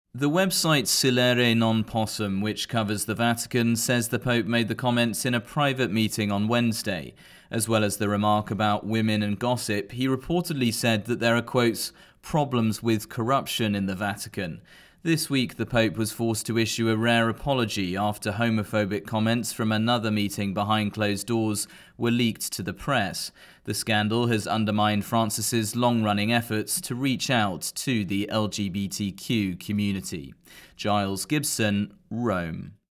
The website Silere Non Possum, which covers the Vatican, says the Pope made the comments in a private meeting on Wednesday. As well as the remark about women and gossip, he reportedly said that there are, quotes, problems with corruption in the Vatican. This week, the Pope was forced to issue a rare apology after homophobic comments from another meeting behind closed doors were leaked to the press. The scandal has undermined Francis's long-running efforts to reach out to the LGBTQ community. Giles Gibson, Rome.